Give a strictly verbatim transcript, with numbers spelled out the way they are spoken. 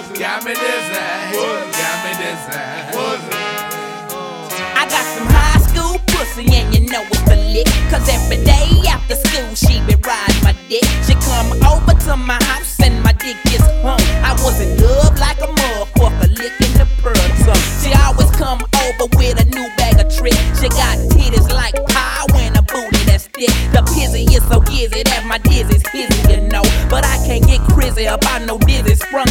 Got me this ass. Got me this ass. I got some high school pussy and you know it's a lick. Cause every day after school she be riding my dick. She come over to my house and my dick is hung. I was in love